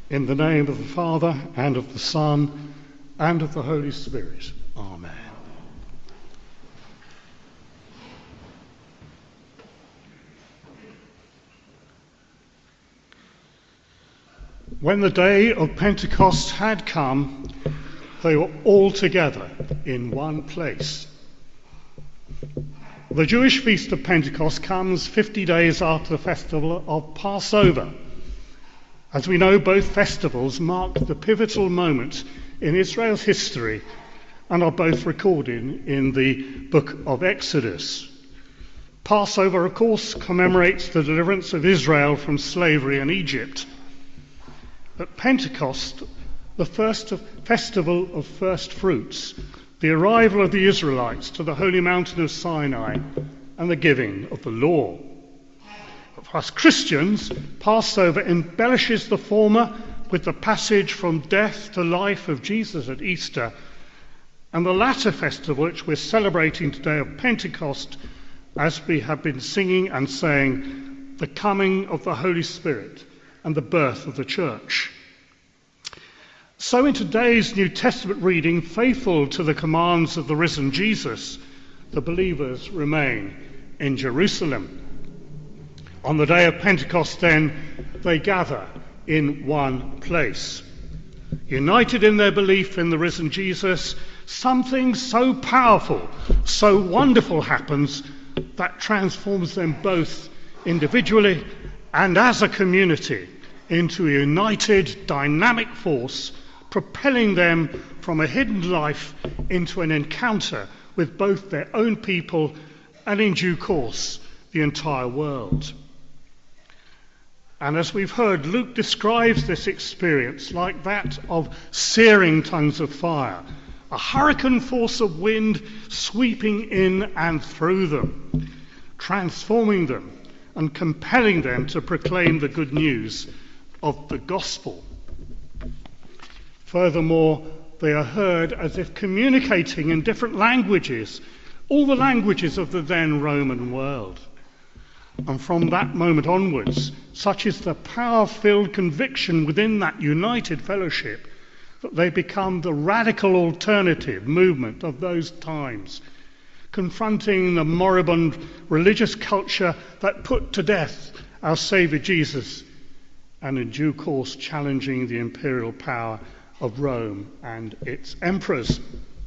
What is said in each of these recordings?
In the name of the Father, and of the Son, and of the Holy Spirit. Amen. When the day of Pentecost had come, they were all together in one place. The Jewish feast of Pentecost comes 50 days after the festival of Passover. As we know, both festivals mark the pivotal moment in Israel's history and are both recorded in the book of Exodus. Passover, of course, commemorates the deliverance of Israel from slavery in Egypt. At Pentecost, the first festival of first fruits, the arrival of the Israelites to the holy mountain of Sinai, and the giving of the law. For us Christians, Passover embellishes the former with the passage from death to life of Jesus at Easter, and the latter festival, which we're celebrating today of Pentecost, as we have been singing and saying, the coming of the Holy Spirit and the birth of the church. So in today's New Testament reading, faithful to the commands of the risen Jesus, the believers remain in Jerusalem. On the day of Pentecost, then, they gather in one place. United in their belief in the risen Jesus, something so powerful, so wonderful happens that transforms them both individually and as a community into a united, dynamic force, propelling them from a hidden life into an encounter with both their own people and, in due course, the entire world. And as we've heard, Luke describes this experience like that of searing tongues of fire, a hurricane force of wind sweeping in and through them, transforming them and compelling them to proclaim the good news of the gospel. Furthermore, they are heard as if communicating in different languages, all the languages of the then Roman world. And from that moment onwards, such is the power-filled conviction within that united fellowship that they become the radical alternative movement of those times, confronting the moribund religious culture that put to death our Saviour Jesus, and in due course challenging the imperial power of Rome and its emperors.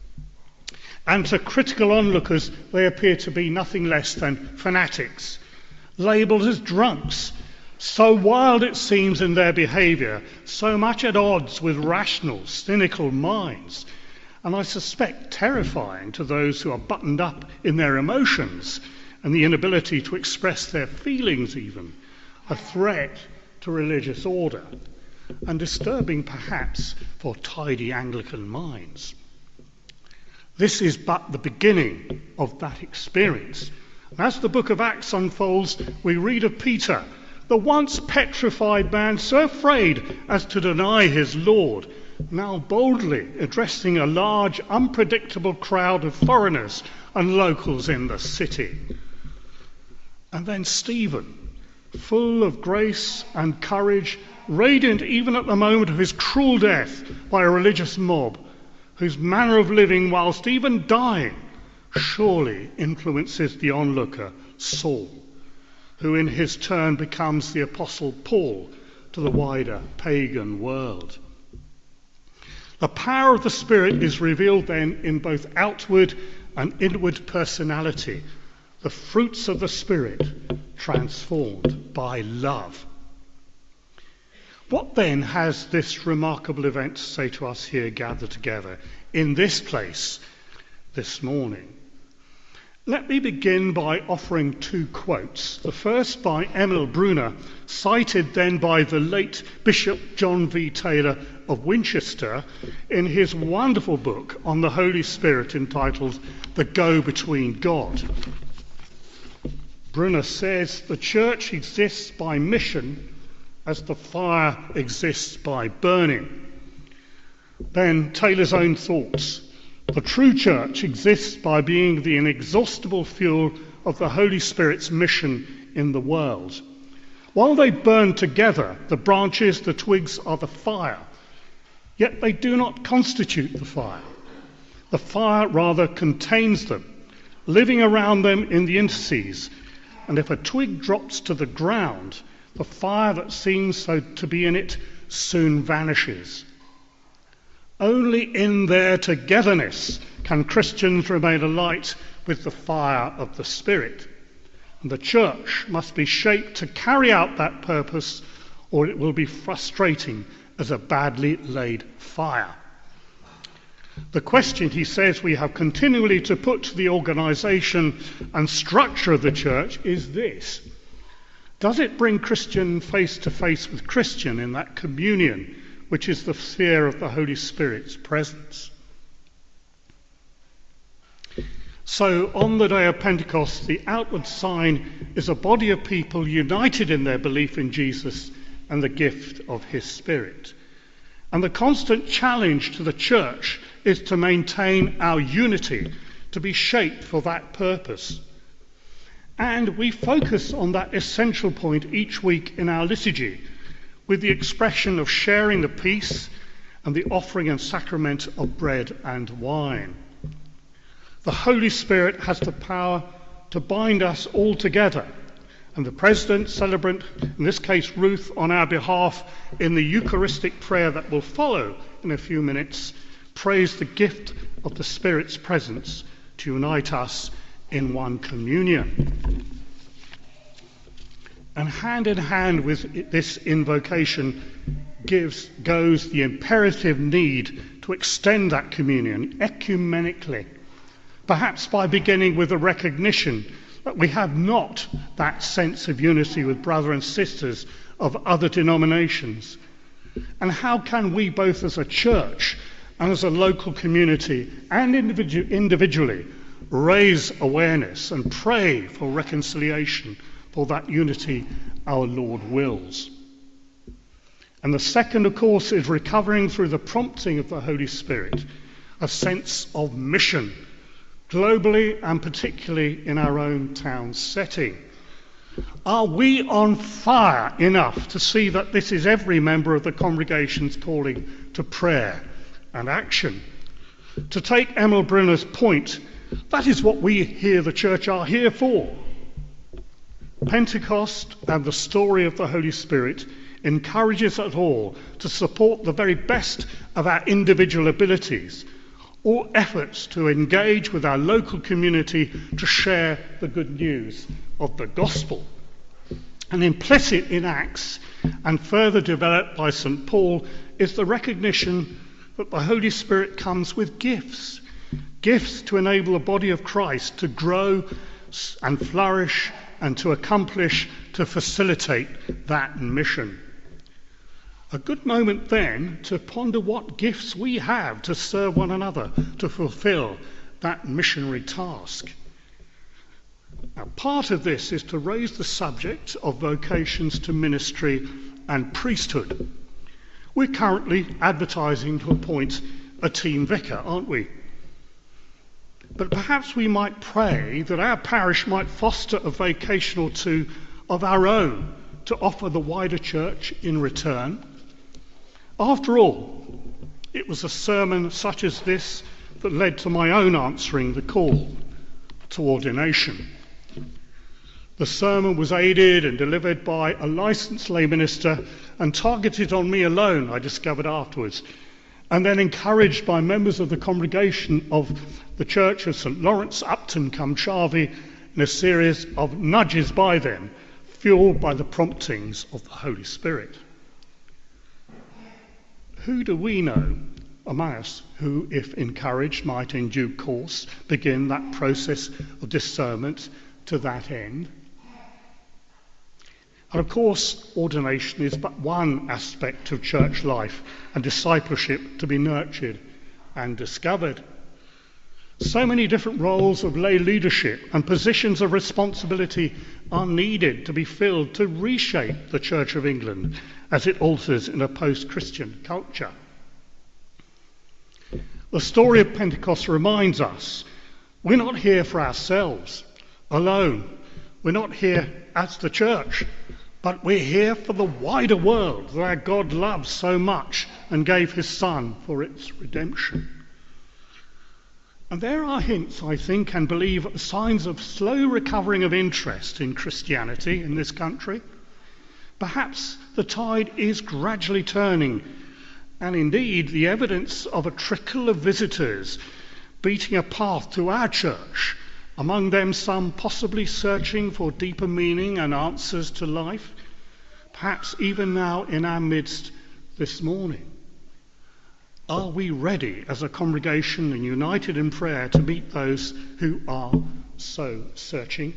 And to critical onlookers, they appear to be nothing less than fanatics, labelled as drunks, so wild it seems in their behaviour, so much at odds with rational, cynical minds, and I suspect terrifying to those who are buttoned up in their emotions and the inability to express their feelings even, a threat to religious order, and disturbing perhaps for tidy Anglican minds. This is but the beginning of that experience. As the book of Acts unfolds, we read of Peter, the once petrified man, so afraid as to deny his Lord, now boldly addressing a large, unpredictable crowd of foreigners and locals in the city. And then Stephen, full of grace and courage, radiant even at the moment of his cruel death by a religious mob, whose manner of living, whilst even dying, surely influences the onlooker, Saul, who in his turn becomes the Apostle Paul to the wider pagan world. The power of the Spirit is revealed then in both outward and inward personality, the fruits of the Spirit transformed by love. What then has this remarkable event to say to us here gathered together in this place this morning? Let me begin by offering two quotes. The first by Emil Brunner, cited then by the late Bishop John V. Taylor of Winchester in his wonderful book on the Holy Spirit entitled The Go-Between God. Brunner says, the church exists by mission as the fire exists by burning. Then Taylor's own thoughts. The true church exists by being the inexhaustible fuel of the Holy Spirit's mission in the world. While they burn together, the branches, the twigs are the fire, yet they do not constitute the fire. The fire rather contains them, living around them in the interstices. And if a twig drops to the ground, the fire that seems so to be in it soon vanishes. Only in their togetherness can Christians remain alight with the fire of the Spirit. And the church must be shaped to carry out that purpose, or it will be frustrating as a badly laid fire. The question, he says, we have continually to put to the organisation and structure of the church is this: does it bring Christian face to face with Christian in that communion, which is the sphere of the Holy Spirit's presence? So, on the day of Pentecost, the outward sign is a body of people united in their belief in Jesus and the gift of his Spirit. And the constant challenge to the church is to maintain our unity, to be shaped for that purpose. And we focus on that essential point each week in our liturgy, with the expression of sharing the peace and the offering and sacrament of bread and wine. The Holy Spirit has the power to bind us all together, and the President, celebrant, in this case Ruth, on our behalf, in the Eucharistic prayer that will follow in a few minutes, prays the gift of the Spirit's presence to unite us in one communion. And hand in hand with this invocation goes the imperative need to extend that communion ecumenically, perhaps by beginning with a recognition that we have not that sense of unity with brothers and sisters of other denominations. And how can we, both as a church and as a local community and individually, raise awareness and pray for reconciliation, for that unity our Lord wills? And the second, of course, is recovering through the prompting of the Holy Spirit a sense of mission, globally and particularly in our own town setting. Are we on fire enough to see that this is every member of the congregation's calling to prayer and action? To take Emil Brunner's point, that is what we here, the church, are here for. Pentecost and the story of the Holy Spirit encourages us all to support the very best of our individual abilities, or efforts to engage with our local community to share the good news of the gospel. And implicit in Acts, and further developed by St. Paul, is the recognition that the Holy Spirit comes with gifts to enable the body of Christ to grow and flourish and to accomplish, to facilitate that mission. A good moment then to ponder what gifts we have to serve one another, to fulfill that missionary task. Now, part of this is to raise the subject of vocations to ministry and priesthood. We're currently advertising to appoint a team vicar, aren't we? But perhaps we might pray that our parish might foster a vocation or two of our own to offer the wider church in return. After all, it was a sermon such as this that led to my own answering the call to ordination. The sermon was aided and delivered by a licensed lay minister and targeted on me alone, I discovered afterwards, and then encouraged by members of the congregation of the Church of St. Lawrence, Upton cum Charvey, in a series of nudges by them, fueled by the promptings of the Holy Spirit. Who do we know among us who, if encouraged, might in due course begin that process of discernment to that end? And of course, ordination is but one aspect of church life and discipleship to be nurtured and discovered. So many different roles of lay leadership and positions of responsibility are needed to be filled to reshape the Church of England as it alters in a post-Christian culture. The story of Pentecost reminds us we're not here for ourselves alone. We're not here as the church. but we're here for the wider world that our God loves so much and gave his Son for its redemption. And there are hints, I think, and believe, signs of slow recovering of interest in Christianity in this country. Perhaps the tide is gradually turning, and indeed the evidence of a trickle of visitors beating a path to our church, among them some possibly searching for deeper meaning and answers to life, perhaps even now in our midst this morning. Are we ready as a congregation and united in prayer to meet those who are so searching?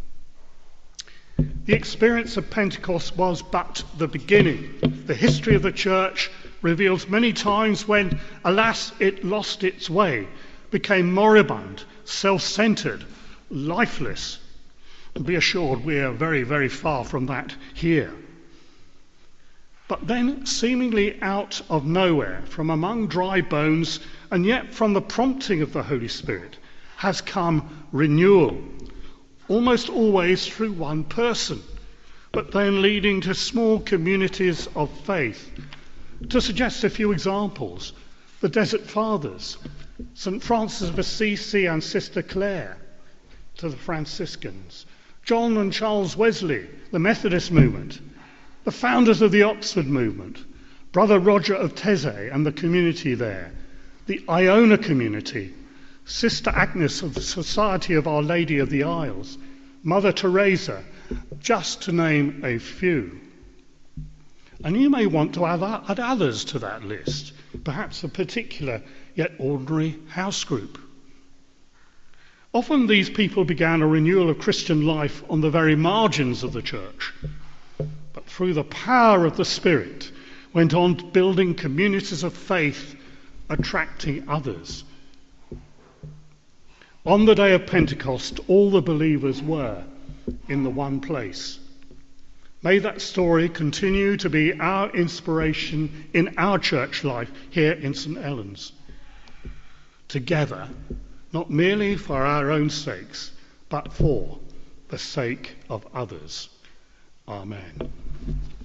The experience of Pentecost was but the beginning. The history of the church reveals many times when, alas, it lost its way, became moribund, self-centred, lifeless. And be assured we are very, very far from that here. But then, seemingly out of nowhere, from among dry bones, and yet from the prompting of the Holy Spirit, has come renewal, almost always through one person, but then leading to small communities of faith. To suggest a few examples, the Desert Fathers, St. Francis of Assisi and Sister Clare to the Franciscans, John and Charles Wesley, the Methodist movement, the founders of the Oxford movement, Brother Roger of Taizé and the community there, the Iona community, Sister Agnes of the Society of Our Lady of the Isles, Mother Teresa, just to name a few. And you may want to add others to that list, perhaps a particular yet ordinary house group. Often these people began a renewal of Christian life on the very margins of the church, but through the power of the Spirit went on building communities of faith, attracting others. On the day of Pentecost, all the believers were in the one place. May that story continue to be our inspiration in our church life here in St. Helens. Together, not merely for our own sakes, but for the sake of others. Amen.